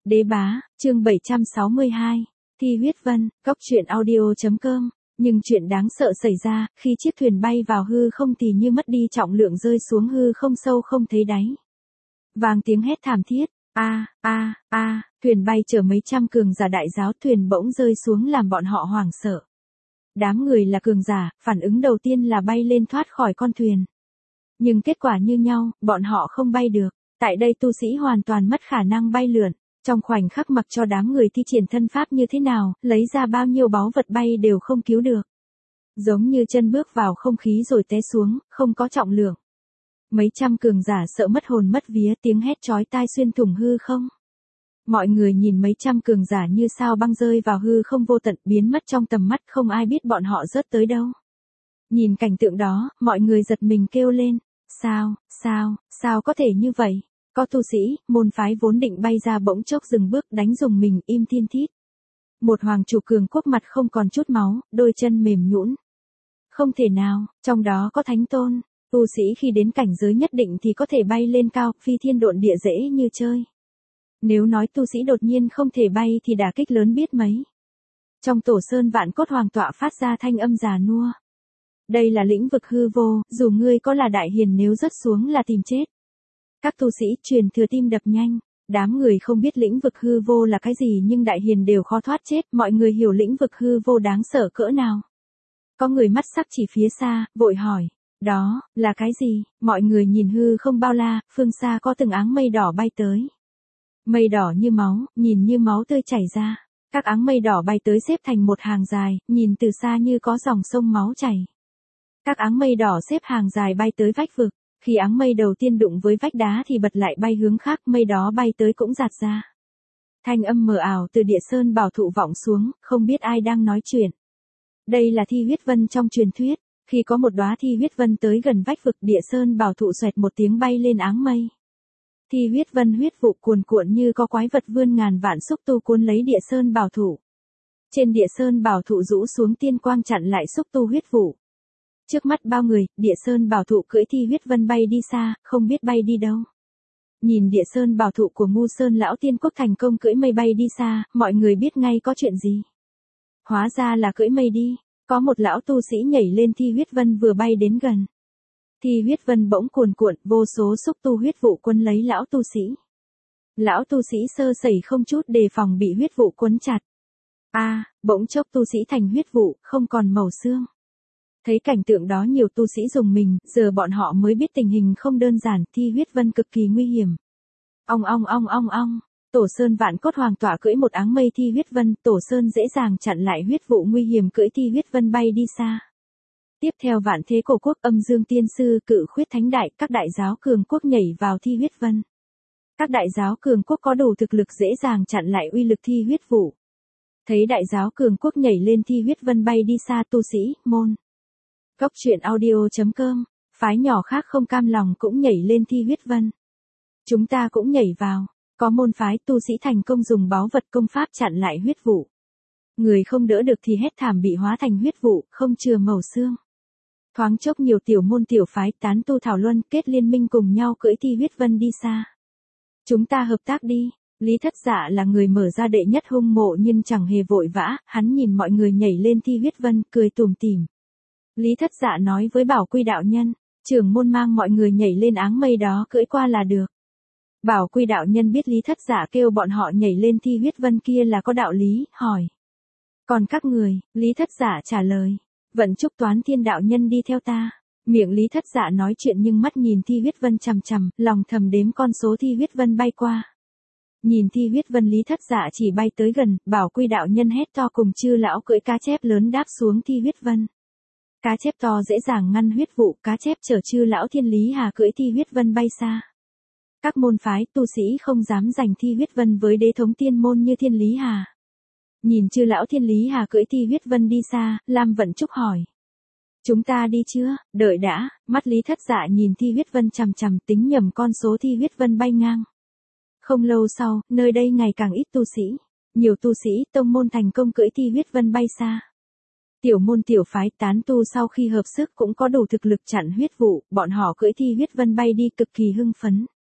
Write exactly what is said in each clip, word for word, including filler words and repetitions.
Đế bá, chương bảy trăm sáu mươi hai, Thi huyết vân, cốc truyện audio.com. Nhưng chuyện đáng sợ xảy ra, khi chiếc thuyền bay vào hư không thì như mất đi trọng lượng rơi xuống hư không sâu không thấy đáy. Vang tiếng hét thảm thiết, a a a, thuyền bay chở mấy trăm cường giả đại giáo, thuyền bỗng rơi xuống làm bọn họ hoảng sợ. Đám người là cường giả, phản ứng đầu tiên là bay lên thoát khỏi con thuyền. Nhưng kết quả như nhau, bọn họ không bay được. Tại đây tu sĩ hoàn toàn mất khả năng bay lượn. Trong khoảnh khắc mặc cho đám người thi triển thân pháp như thế nào, lấy ra bao nhiêu báu vật bay đều không cứu được. Giống như chân bước vào không khí rồi té xuống, không có trọng lượng. Mấy trăm cường giả sợ mất hồn mất vía, tiếng hét chói tai xuyên thủng hư không. Mọi người nhìn mấy trăm cường giả như sao băng rơi vào hư không vô tận, biến mất trong tầm mắt, không ai biết bọn họ rớt tới đâu. Nhìn cảnh tượng đó, mọi người giật mình kêu lên. Sao, sao, sao có thể như vậy? Có tu sĩ, môn phái vốn định bay ra bỗng chốc dừng bước, đánh rùng mình, im thiên thít. Một hoàng chủ cường quốc mặt không còn chút máu, đôi chân mềm nhũn. Không thể nào, trong đó có thánh tôn. Tu sĩ khi đến cảnh giới nhất định thì có thể bay lên cao, phi thiên độn địa dễ như chơi. Nếu nói tu sĩ đột nhiên không thể bay thì đả kích lớn biết mấy. Trong tổ sơn vạn cốt hoàng tọa phát ra thanh âm già nua. Đây là lĩnh vực hư vô, dù ngươi có là đại hiền nếu rớt xuống là tìm chết. Các tu sĩ truyền thừa tim đập nhanh, đám người không biết lĩnh vực hư vô là cái gì nhưng đại hiền đều khó thoát chết, mọi người hiểu lĩnh vực hư vô đáng sợ cỡ nào. Có người mắt sắc chỉ phía xa, vội hỏi, đó, là cái gì? Mọi người nhìn hư không bao la, phương xa có từng áng mây đỏ bay tới. Mây đỏ như máu, nhìn như máu tươi chảy ra. Các áng mây đỏ bay tới xếp thành một hàng dài, nhìn từ xa như có dòng sông máu chảy. Các áng mây đỏ xếp hàng dài bay tới vách vực, khi áng mây đầu tiên đụng với vách đá thì bật lại bay hướng khác, mây đó bay tới cũng giạt ra. Thanh âm mờ ảo từ địa sơn bảo thụ vọng xuống, không biết ai đang nói chuyện. Đây là thi huyết vân trong truyền thuyết, khi có một đóa thi huyết vân tới gần vách vực, địa sơn bảo thụ xoẹt một tiếng bay lên áng mây. Thi huyết vân huyết vụ cuồn cuộn như có quái vật vươn ngàn vạn xúc tu cuốn lấy địa sơn bảo thụ. Trên địa sơn bảo thụ rũ xuống tiên quang chặn lại xúc tu huyết vụ. Trước mắt bao người, địa sơn bảo thụ cưỡi thi huyết vân bay đi xa, không biết bay đi đâu. Nhìn địa sơn bảo thụ của ngu sơn lão tiên quốc thành công cưỡi mây bay đi xa, mọi người biết ngay có chuyện gì. Hóa ra là cưỡi mây đi, có một lão tu sĩ nhảy lên thi huyết vân vừa bay đến gần. Thi huyết vân bỗng cuồn cuộn, vô số xúc tu huyết vụ quấn lấy lão tu sĩ. Lão tu sĩ sơ sẩy không chút đề phòng bị huyết vụ quấn chặt. A, à, bỗng chốc tu sĩ thành huyết vụ, không còn màu xương. Thấy cảnh tượng đó nhiều tu sĩ rùng mình, giờ bọn họ mới biết tình hình không đơn giản, thi huyết vân cực kỳ nguy hiểm. Ong ong ong ong ong, tổ sơn vạn cốt hoàng tọa cưỡi một áng mây thi huyết vân, tổ sơn dễ dàng chặn lại huyết vụ nguy hiểm, cưỡi thi huyết vân bay đi xa. Tiếp theo vạn thế cổ quốc, âm dương tiên sư, cự khuyết thánh đại, các đại giáo cường quốc nhảy vào thi huyết vân. Các đại giáo cường quốc có đủ thực lực dễ dàng chặn lại uy lực thi huyết vụ. Thấy đại giáo cường quốc nhảy lên thi huyết vân bay đi xa, tu sĩ, môn. Cốc truyện audio.com, phái nhỏ khác không cam lòng cũng nhảy lên thi huyết vân. Chúng ta cũng nhảy vào, có môn phái tu sĩ thành công dùng báu vật công pháp chặn lại huyết vụ. Người không đỡ được thì hét thảm bị hóa thành huyết vụ, không chừa màu xương. Thoáng chốc nhiều tiểu môn tiểu phái tán tu thảo luận kết liên minh cùng nhau cưỡi thi huyết vân đi xa. Chúng ta hợp tác đi. Lý Thất Dạ là người mở ra đệ nhất hung mộ nhưng chẳng hề vội vã, hắn nhìn mọi người nhảy lên thi huyết vân, cười tủm tỉm. Lý Thất Dạ nói với Bảo Quy đạo nhân, trưởng môn mang mọi người nhảy lên áng mây đó cưỡi qua là được. Bảo Quy đạo nhân biết Lý Thất Dạ kêu bọn họ nhảy lên thi huyết vân kia là có đạo lý, hỏi. Còn các người, Lý Thất Dạ trả lời, vận chúc Toán Thiên đạo nhân đi theo ta. Miệng Lý Thất Dạ nói chuyện nhưng mắt nhìn thi huyết vân chằm chằm, lòng thầm đếm con số thi huyết vân bay qua. Nhìn thi huyết vân Lý Thất Dạ chỉ bay tới gần, Bảo Quy đạo nhân hét to cùng chư lão cưỡi cá chép lớn đáp xuống thi huyết vân. Cá chép to dễ dàng ngăn huyết vụ, cá chép chở chư lão Thiên Lý Hà cưỡi thi huyết vân bay xa. Các môn phái tu sĩ không dám giành thi huyết vân với đế thống tiên môn như Thiên Lý Hà. Nhìn chư lão Thiên Lý Hà cưỡi thi huyết vân đi xa, Lam Vận Trúc hỏi. Chúng ta đi chưa? Đợi đã, mắt Lý Thất Dạ nhìn thi huyết vân chằm chằm, tính nhầm con số thi huyết vân bay ngang. Không lâu sau, nơi đây ngày càng ít tu sĩ. Nhiều tu sĩ, tông môn thành công cưỡi thi huyết vân bay xa. Tiểu môn tiểu phái tán tu sau khi hợp sức cũng có đủ thực lực chặn huyết vụ, bọn họ cưỡi thi huyết vân bay đi cực kỳ hưng phấn.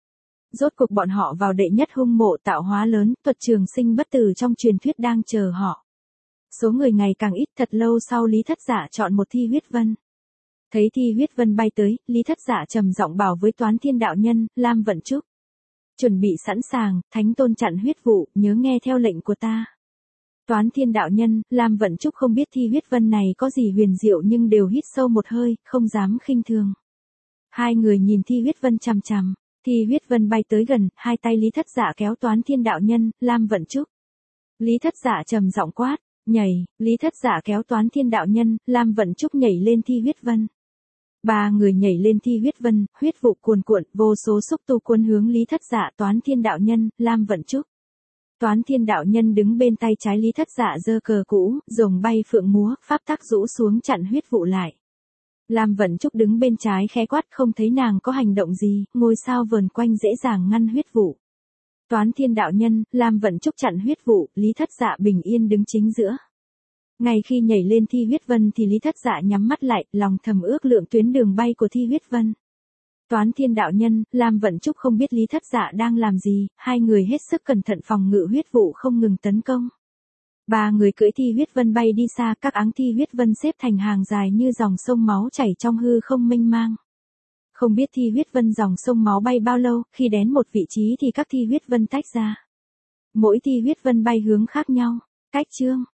Rốt cuộc bọn họ vào đệ nhất hung mộ tạo hóa lớn, thuật trường sinh bất tử trong truyền thuyết đang chờ họ. Số người ngày càng ít, thật lâu sau Lý Thất Dạ chọn một Thi Huyết Vân. Thấy Thi Huyết Vân bay tới, Lý Thất Dạ trầm giọng bảo với Toán Thiên đạo nhân, Lam Vận Trúc. Chuẩn bị sẵn sàng, Thánh Tôn chặn huyết vụ, nhớ nghe theo lệnh của ta. Toán Thiên đạo nhân, Lam Vận Trúc không biết Thi Huyết Vân này có gì huyền diệu nhưng đều hít sâu một hơi, không dám khinh thường. Hai người nhìn Thi Huyết Vân chằm chằm, Thi Huyết Vân bay tới gần, hai tay Lý Thất Dạ kéo Toán Thiên đạo nhân, Lam Vận Trúc. Lý Thất Dạ trầm giọng quát, nhảy, Lý Thất Dạ kéo Toán Thiên đạo nhân, Lam Vận Trúc nhảy lên Thi Huyết Vân. Ba người nhảy lên Thi Huyết Vân, huyết vụ cuồn cuộn, vô số xúc tu cuốn hướng Lý Thất Dạ, Toán Thiên đạo nhân, Lam Vận Trúc. Toán Thiên đạo nhân đứng bên tay trái Lý Thất Dạ giơ cờ cũ, rồng bay phượng múa, pháp tắc rũ xuống chặn huyết vụ lại. Lam Vận Trúc đứng bên trái khẽ quát, không thấy nàng có hành động gì, ngôi sao vờn quanh dễ dàng ngăn huyết vụ. Toán Thiên đạo nhân, Lam Vận Trúc chặn huyết vụ, Lý Thất Dạ bình yên đứng chính giữa. Ngay khi nhảy lên Thi Huyết Vân thì Lý Thất Dạ nhắm mắt lại, lòng thầm ước lượng tuyến đường bay của Thi Huyết Vân. Toán Thiên đạo nhân, Lam Vận Trúc không biết Lý Thất Dạ đang làm gì, hai người hết sức cẩn thận phòng ngự huyết vụ không ngừng tấn công. Ba người cưỡi Thi Huyết Vân bay đi xa, các áng Thi Huyết Vân xếp thành hàng dài như dòng sông máu chảy trong hư không mênh mang. Không biết Thi Huyết Vân dòng sông máu bay bao lâu, khi đến một vị trí thì các Thi Huyết Vân tách ra. Mỗi Thi Huyết Vân bay hướng khác nhau. Cách chương